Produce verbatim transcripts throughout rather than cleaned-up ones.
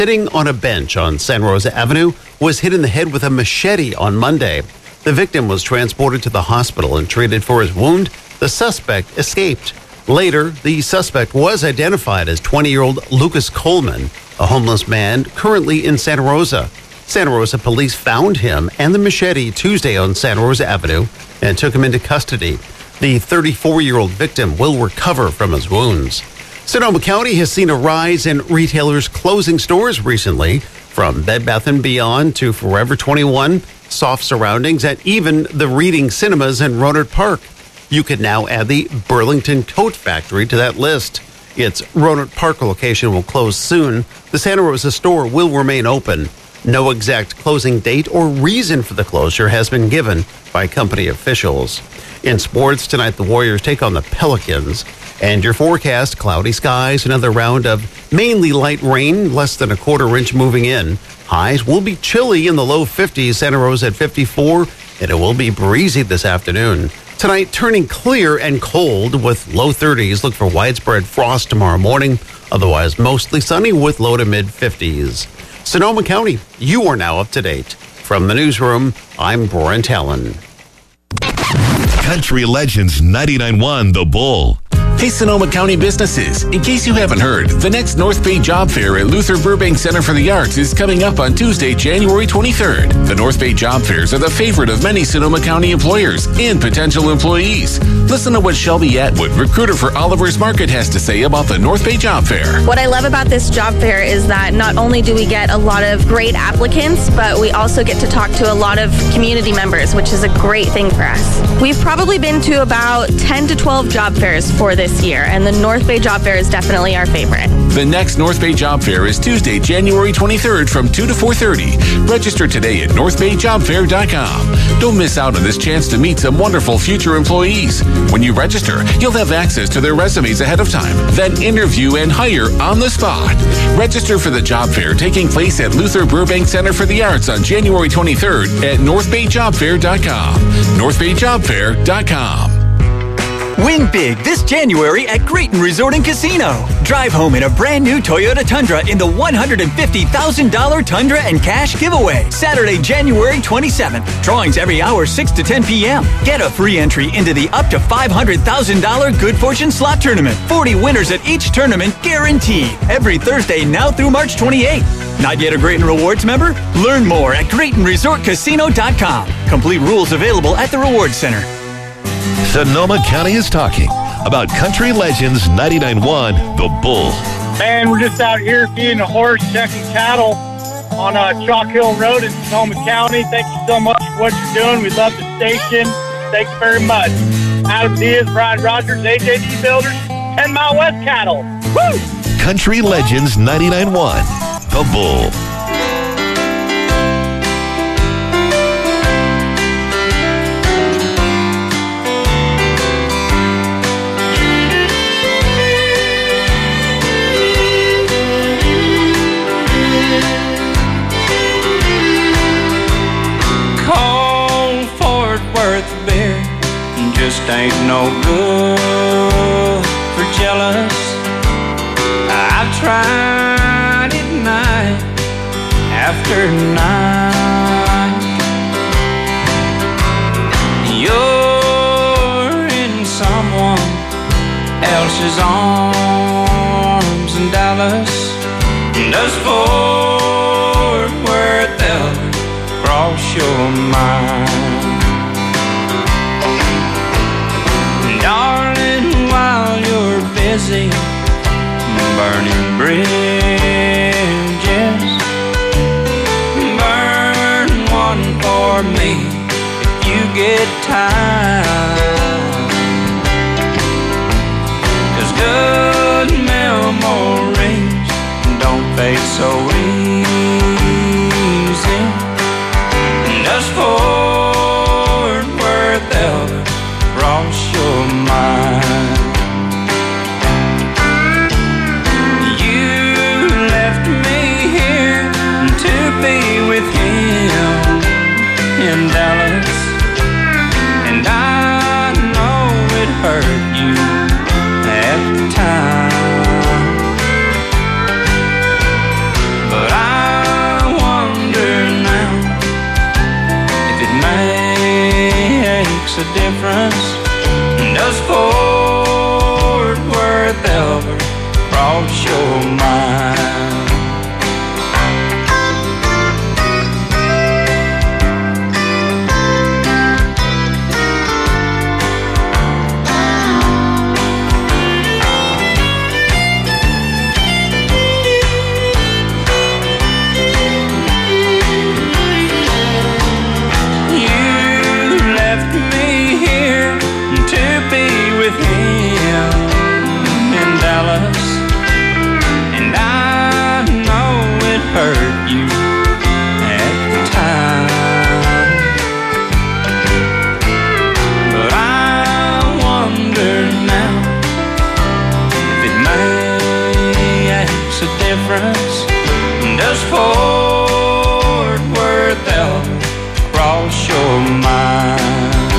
sitting on a bench on Santa Rosa Avenue was hit in the head with a machete on Monday. The victim was transported to the hospital and treated for his wound. The suspect escaped. Later, the suspect was identified as twenty-year-old Lucas Coleman, a homeless man currently in Santa Rosa. Santa Rosa police found him and the machete Tuesday on Santa Rosa Avenue and took him into custody. The thirty-four-year-old victim will recover from his wounds. Sonoma County has seen a rise in retailers closing stores recently, from Bed Bath and Beyond to Forever twenty-one, Soft Surroundings, and even the Reading Cinemas in Rohnert Park. You can now add the Burlington Coat Factory to that list. Its Rohnert Park location will close soon. The Santa Rosa store will remain open. No exact closing date or reason for the closure has been given by company officials. In sports, tonight the Warriors take on the Pelicans. And your forecast, cloudy skies, another round of mainly light rain, less than a quarter inch moving in. Highs will be chilly in the low fifties, Santa Rosa at fifty-four, and it will be breezy this afternoon. Tonight, turning clear and cold with low thirties. Look for widespread frost tomorrow morning. Otherwise, mostly sunny with low to mid fifties. Sonoma County, you are now up to date. From the newsroom, I'm Brent Allen. Country Legends ninety-nine point one The Bull. Hey, Sonoma County businesses. In case you haven't heard, the next North Bay Job Fair at Luther Burbank Center for the Arts is coming up on Tuesday, January twenty-third. The North Bay Job Fairs are the favorite of many Sonoma County employers and potential employees. Listen to what Shelby Atwood, recruiter for Oliver's Market, has to say about the North Bay Job Fair. What I love about this job fair is that not only do we get a lot of great applicants, but we also get to talk to a lot of community members, which is a great thing for us. We've probably been to about ten to twelve job fairs for this year, and the North Bay Job Fair is definitely our favorite. The next North Bay Job Fair is Tuesday, January twenty-third from two to four thirty. Register today at north bay job fair dot com. Don't miss out on this chance to meet some wonderful future employees. When you register, you'll have access to their resumes ahead of time, then interview and hire on the spot. Register for the job fair taking place at Luther Burbank Center for the Arts on January twenty-third at north bay job fair dot com. north bay job fair dot com. Win big this January at Grayton Resort and Casino. Drive home in a brand new Toyota Tundra in the one hundred fifty thousand dollars Tundra and Cash giveaway. Saturday, January twenty-seventh. Drawings every hour, six to ten p.m. Get a free entry into the up to five hundred thousand dollars Good Fortune Slot Tournament. forty winners at each tournament guaranteed. Every Thursday now through March twenty-eighth. Not yet a Grayton Rewards member? Learn more at Grayton Resort Casino dot com. Complete rules available at the Rewards Center. Sonoma County is talking about Country Legends ninety-nine point one The Bull. Man, we're just out here feeding a horse, checking cattle on uh, Chalk Hill Road in Sonoma County. Thank you so much for what you're doing. We love the station. Thank you very much. Adam Diaz, Brian Rogers, A J D Builders, ten Mile West Cattle. Woo! Country Legends ninety-nine point one The Bull. Just ain't no good for jealous. I've tried it night after night. You're in someone else's arms in Dallas. Does Fort Worth ever cross your mind? Darling, while you're busy burning bridges, burn one for me if you get time. 'Cause good memories don't fade so easy. Does Fort Worth ever cross your mind? You left me here to be with him in Dallas, and I know it hurt you at the time, but I makes a difference. Does Fort Worth ever cross your mind? Hurt you at the time, but I wonder now if it makes a difference. Does Fort Worth ever cross your mind?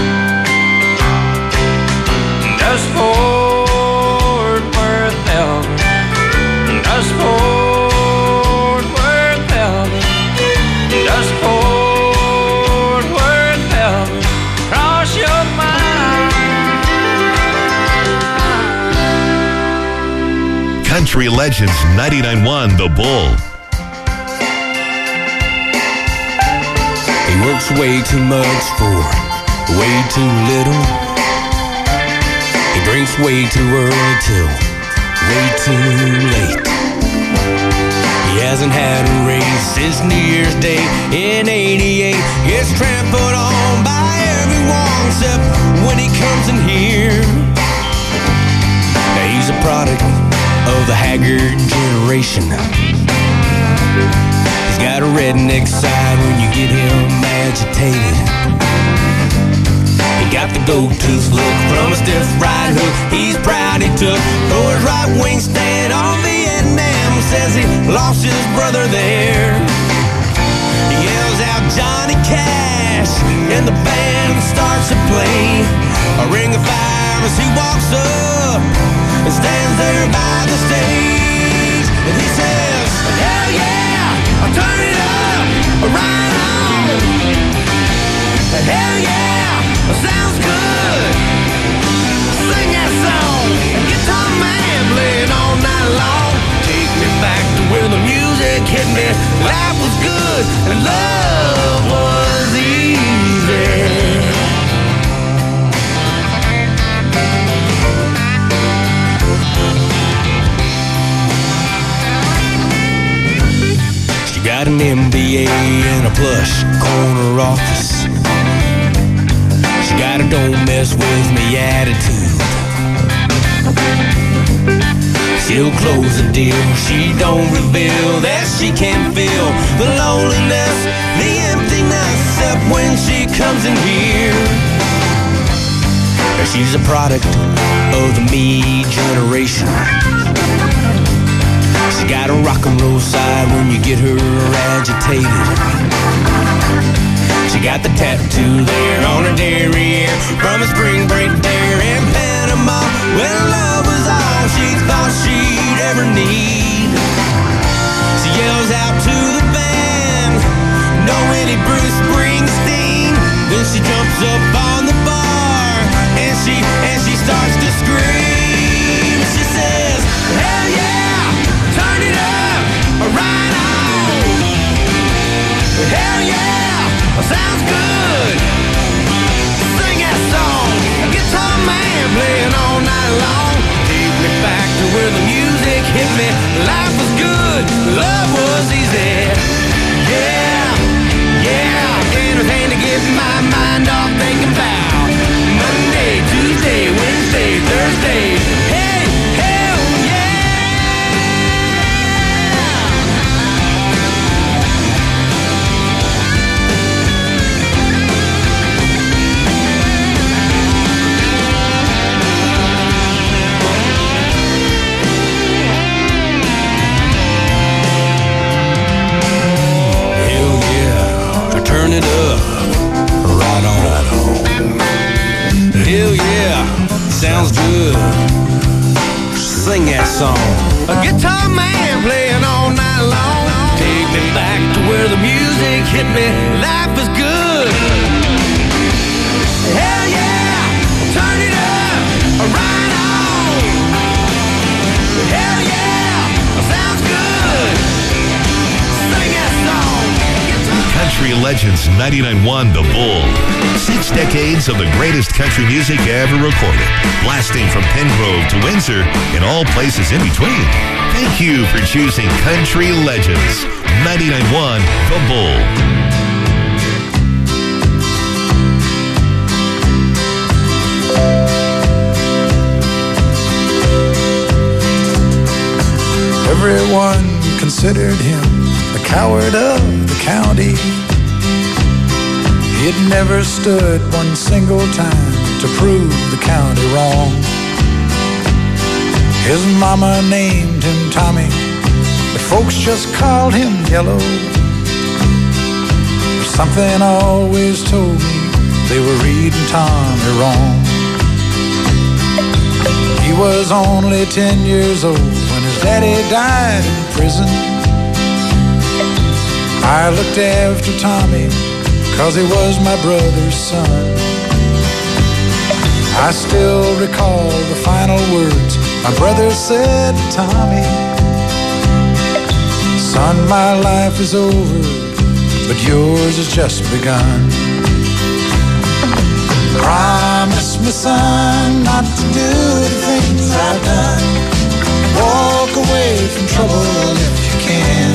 Does Fort Worth ever? Does Fort Does Fort Worth ever cross your mind? Country Legends ninety-nine point one The Bull. He works way too much for way too little. He drinks way too early till way too late. He hasn't had a raise since New Year's Day in eighty-eight. Gets trampled on by everyone except when he comes in here. Now he's a product of the haggard generation. He's got a redneck side when you get him agitated. He got the gold-tooth look from a stiff right hook he's proud he took for his right wing stand on Vietnam. Says he lost his brother there. He yells out Johnny Cash and the band starts to play a ring of fire as he walks up and stands there by the stage. And he says, hell yeah, I'll turn it up, right on. Hell yeah, sounds good. Sing that song, guitar man playing all night long. Take me back to where the music hit me. Life was good and love was easy. She got an M B A and a plush corner office. She got a don't mess with me attitude. She'll close the deal, she don't reveal that she can feel the loneliness, the emptiness, except when she comes in here. She's a product of the me generation. She got a rock and roll side when you get her agitated. She got the tattoo there on her derriere from a spring break there in Panama when love was all she thought she'd ever need. She yells out to the band, no any Bruce Springsteen. Then she jumps up on the bar and she and she starts to scream. She says, hell yeah, turn it up, right on. Hell yeah, sounds good. Sing that song, guitar man playing all night long. Take me back to where the music hit me. Life was good, love was easy. Yeah, yeah, anything to get my mind off thinking about Monday, Tuesday, Wednesday, Thursday. Hey, hell turn it up, right on, right on. Hell yeah, sounds good. Sing that song. A guitar man playing all night long. Take me back to where the music hit me. Life is good. Hell yeah. Country Legends ninety-nine point one The Bull. Six decades of the greatest country music ever recorded, blasting from Pengrove to Windsor and all places in between. Thank you for choosing Country Legends ninety-nine point one The Bull. Everyone considered him the coward of the county. He had never stood one single time to prove the county wrong. His mama named him Tommy, but folks just called him Yellow. But something always told me they were reading Tommy wrong. He was only ten years old when his daddy died in prison. I looked after Tommy, cause he was my brother's son. I still recall the final words my brother said to Tommy. Son, my life is over, but yours has just begun. Promise me, son, not to do the things I've done. Walk away from trouble if you can.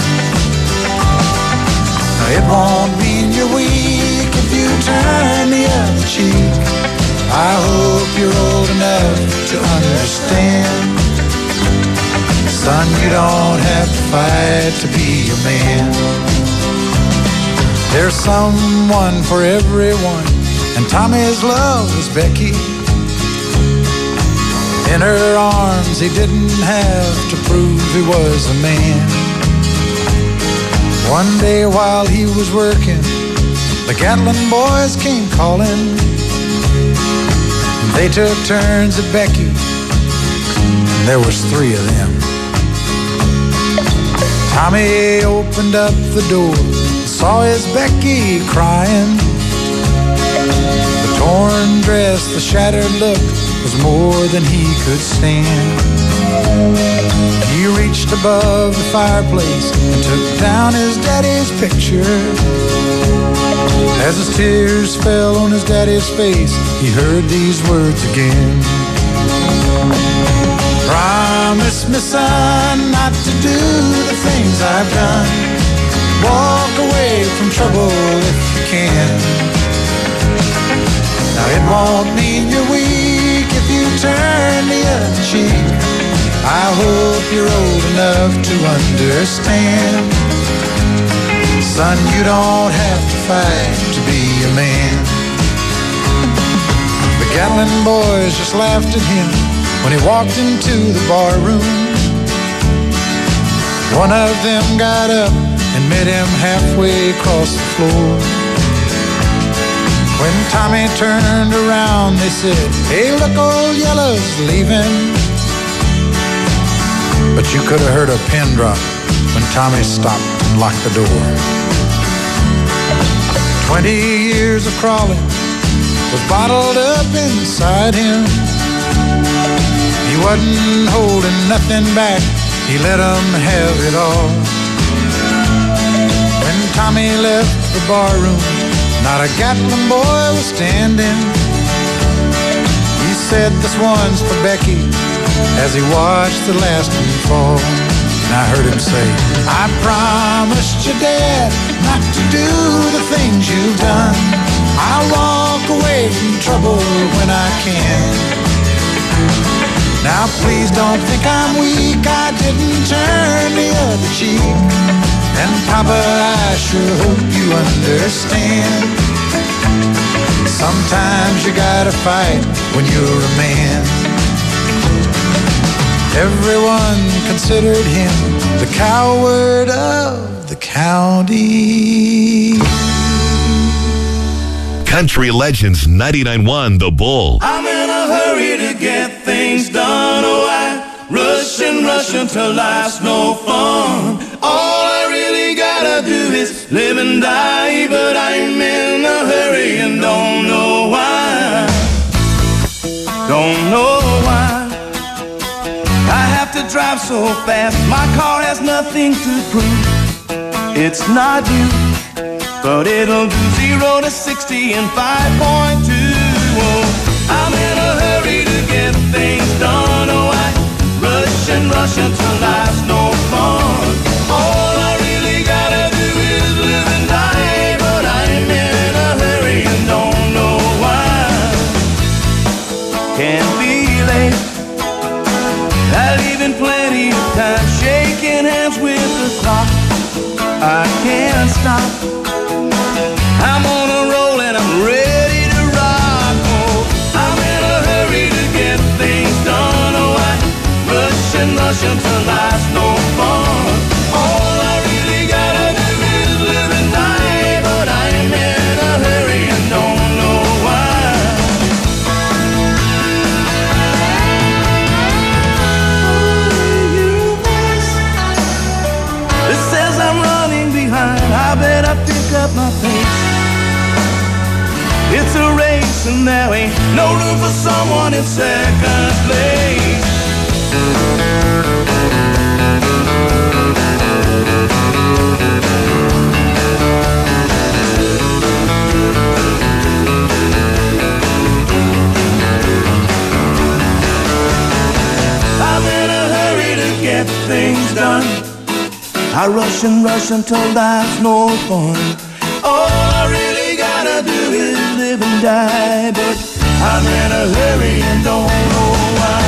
Now, it won't mean you're weak if you turn the other cheek. I hope you're old enough to understand. Son, you don't have to fight to be a man. There's someone for everyone, and Tommy's love was Becky. In her arms he didn't have to prove he was a man. One day while he was working, the Gatlin boys came calling. They took turns at Becky, and there was three of them. Tommy opened up the door, saw his Becky crying. The torn dress, the shattered look was more than he could stand. He reached above the fireplace and took down his daddy's picture. As his tears fell on his daddy's face, he heard these words again. Promise me, son, not to do the things I've done. Walk away from trouble if you can. Now it won't mean you're weak if you turn the other cheek. I hope you're old enough to understand. Son, you don't have to fight to be a man. The Gatlin boys just laughed at him when he walked into the bar room. One of them got up and met him halfway across the floor. When Tommy turned around, they said, "Hey, look, old Yellow's leaving." But you could have heard a pin drop when Tommy stopped and locked the door. Twenty years of crawling was bottled up inside him. He wasn't holding nothing back, he let them have it all. When Tommy left the barroom, not a Gatlin boy was standing. He said, "This one's for Becky," as he watched the last one fall. And I heard him say, "I promised your dad not to do the things you've done. I'll walk away from trouble when I can. Now please don't think I'm weak, I didn't turn the other cheek. And Papa, I sure hope you understand. Sometimes you gotta fight when you're a man." Everyone considered him the coward of the county. Country Legends ninety-nine point one The Bull. I'm in a hurry to get things done. Oh, I rush and rush until life's no fun. All I really gotta do is live and die, but I'm in a hurry and don't know why. Don't know why I have to drive so fast. My car has nothing to prove. It's not you, but it'll do zero to sixty in five point two. Oh, I'm in a hurry to get things done. Oh, I rush and rush until life's no fun. All I really gotta do is live and die, but I'm in a hurry and don't know why. Can't be late, I leave in plenty of time, shaking hands with the clock. I can't stop, I'm on a roll and I'm ready to rock. Oh, I'm in a hurry to get things done. Oh, I rush and rush until life's no fun. All I really gotta do is live and die, but I'm in a hurry and don't know why. It says I'm running behind, I better pick up my pace. It's a race and there ain't no room for someone in second place. I'm in a hurry to get things done. I rush and rush until life's no fun. All I really gotta do is live and die, but I'm in a hurry and don't know why.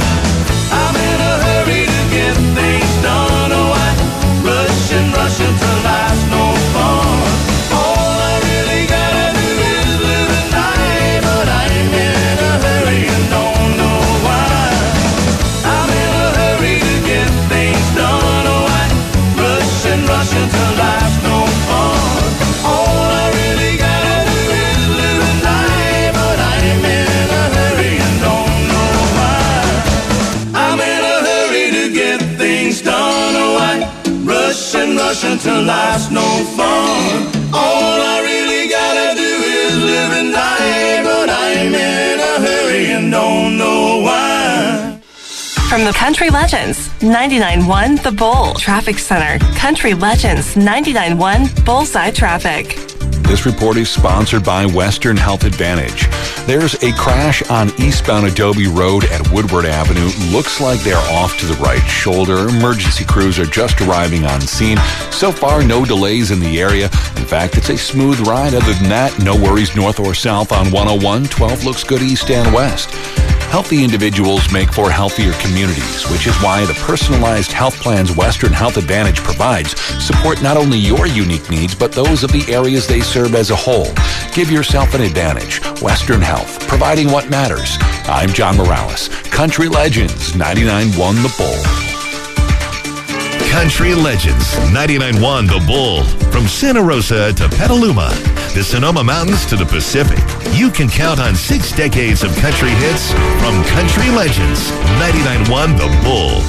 I'm in a hurry to get things done. Oh, I rush and rush until life's no fun. All I really gotta do is live and die, but I'm in a hurry and don't know why. I'm in a hurry to get things done. Oh, I rush and rush until life's no fun. All I really gotta do is live and die, but I'm in a hurry and don't know why. I'm in a hurry to get things done. Oh, I rush and rush until life's no fun. All I really gotta do is live and die, but I'm in a hurry and don't know why. From the Country Legends, ninety-nine point one The Bull Traffic Center. Country Legends, ninety-nine point one Bullseye Traffic. This report is sponsored by Western Health Advantage. There's a crash on eastbound Adobe Road at Woodward Avenue. Looks like they're off to the right shoulder. Emergency crews are just arriving on scene. So far, no delays in the area. In fact, it's a smooth ride. Other than that, no worries north or south on one oh one. twelve looks good east and west. Healthy individuals make for healthier communities, which is why the personalized health plans Western Health Advantage provides support not only your unique needs, but those of the areas they serve as a whole. Give yourself an advantage. Western Health, providing what matters. I'm John Morales. Country Legends, ninety-nine point one The Bull. Country Legends, ninety-nine point one The Bull. From Santa Rosa to Petaluma, the Sonoma Mountains to the Pacific, you can count on six decades of country hits from Country Legends, ninety-nine point one The Bull.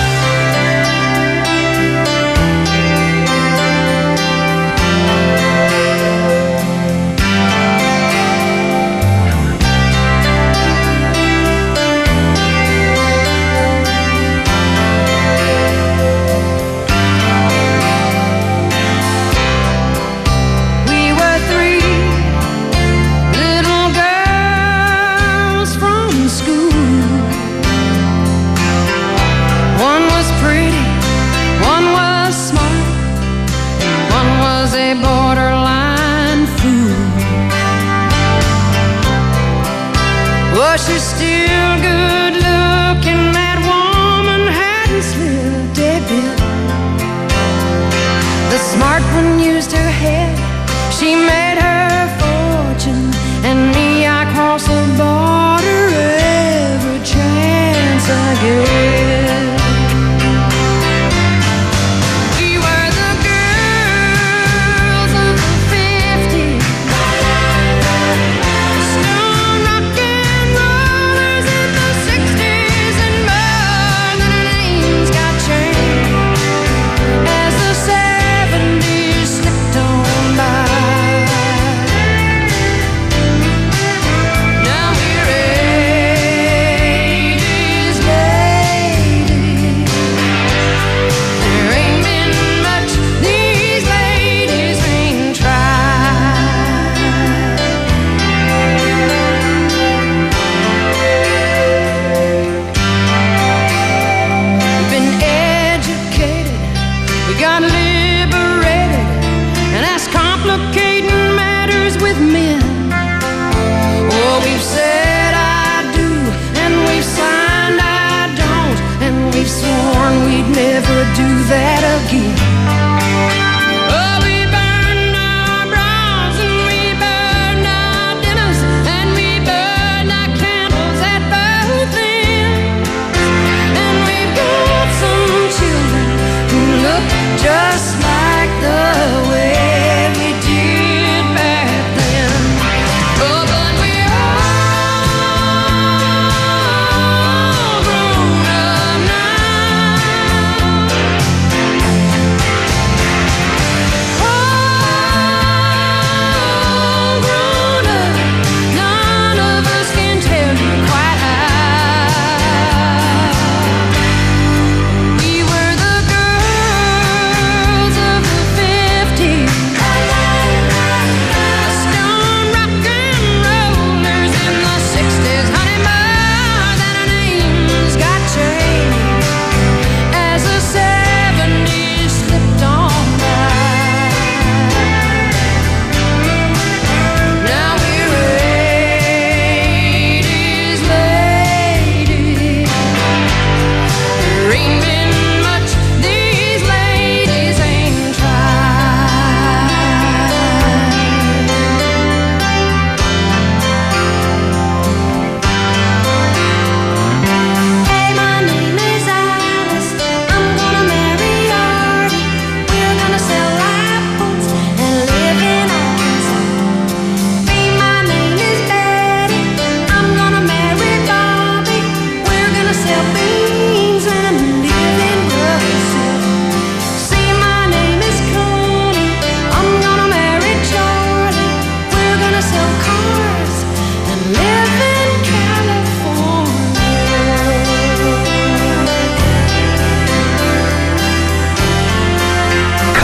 She's still good looking, that woman hadn't slipped a bit. The smart one used her head, she made her fortune, and me, I cross the border every chance I get.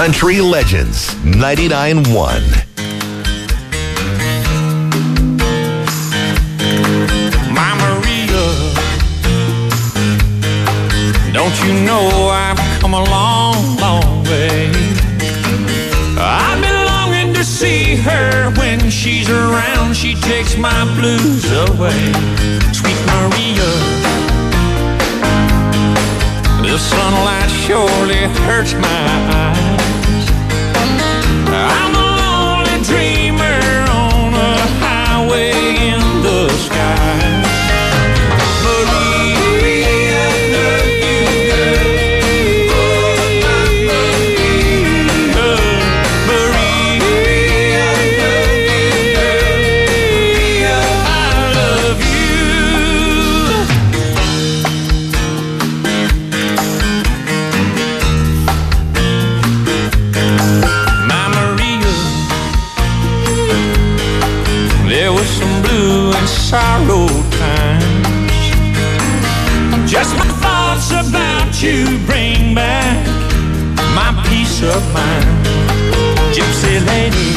Country Legends ninety-nine point one. My Maria, don't you know I've come a long, long way? I've been longing to see her. When she's around, she takes my blues away. Sweet Maria, the sunlight surely hurts my eyes. I'm a lonely dreamer on a highway in the sky. Maria, I love you, girl. Oh, Maria, Maria, I love you, girl. Maria, I love My Maria, there was some blue and sorrow times. Just my thoughts about you bring back my peace of mind. Gypsy lady,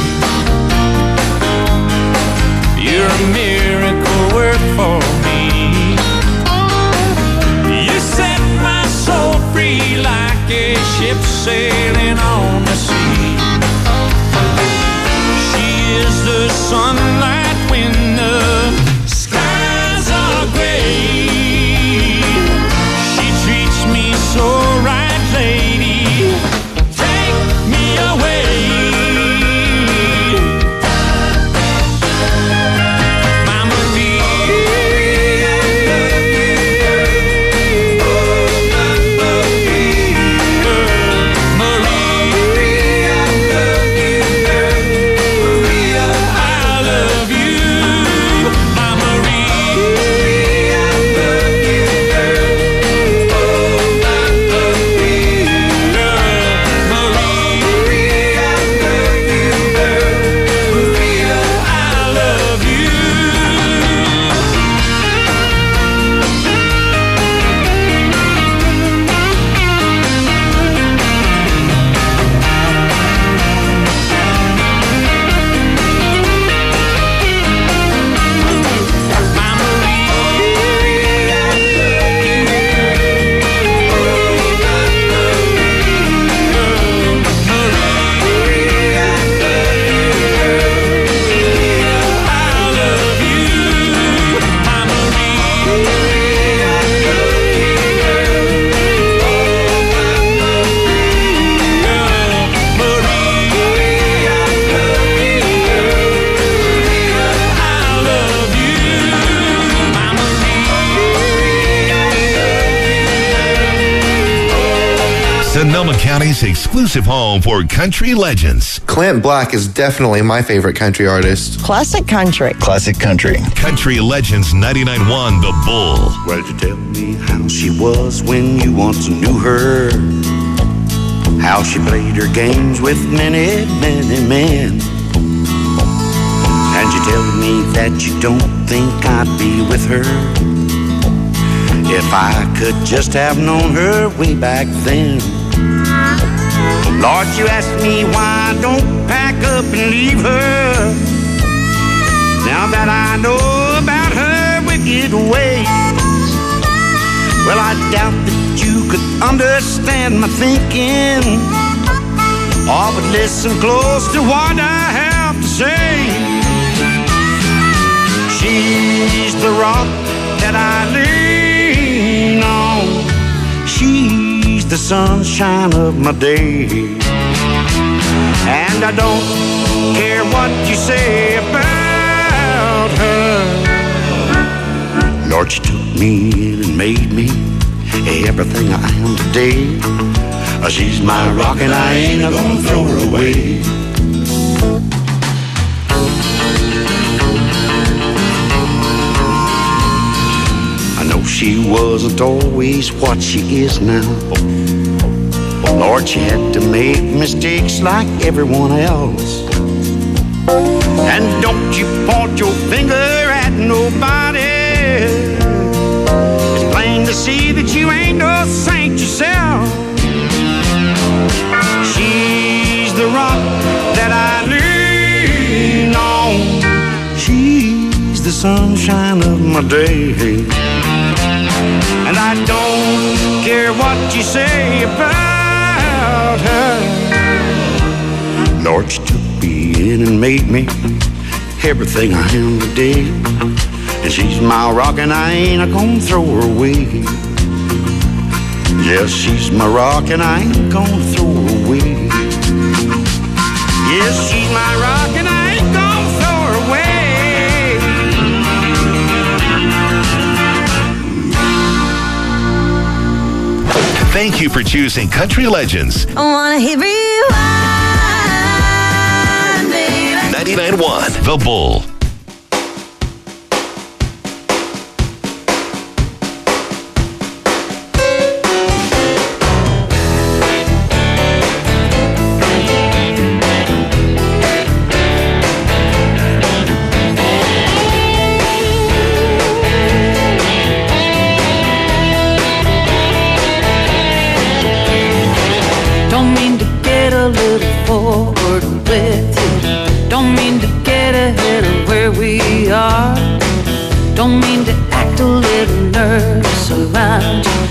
you're a miracle work for me. You set my soul free like a ship sailing on the sea. She is the sunlight when the skies are gray. She treats me so right, lady. Take me away. My Maria, oh, my Maria, Maria, I love you, girl. Maria, I love you. My Maria, I love you, girl. Oh, my Maria, Maria, I love you, girl. Maria, I love you. Sonoma County's exclusive home for country legends. Clint Black is definitely my favorite country artist. Classic country. Classic country. Country Legends ninety-nine point one, The Bull. Well, you tell me how she was when you once knew her, how she played her games with many, many men. And you tell me that you don't think I'd be with her if I could just have known her way back then. Lord, you ask me why I don't pack up and leave her, now that I know about her wicked ways. Well, I doubt that you could understand my thinking, or would listen close to what I have to say. She's the rock that I lean on. She's the sunshine of my day, and I don't care what you say about her. Lord, she took me in and made me everything I am today. She's my rock and I ain't gonna throw her away. She wasn't always what she is now. Lord, she had to make mistakes like everyone else. And don't you point your finger at nobody. It's plain to see that you ain't no saint yourself. She the rock that I lean on. She's the sunshine of my day, and I don't care what you say about her. Lord, she took me in and made me everything I am today, and she's my rock and I ain't gonna throw her away. Yes, she's my rock and I ain't gonna throw her away. Yes, she's my rock and I ain't gonna throw her away. Thank you for choosing Country Legends. I wanna hear rewind, baby. ninety-nine point one The Bull. Don't mean to act a little nervous around you.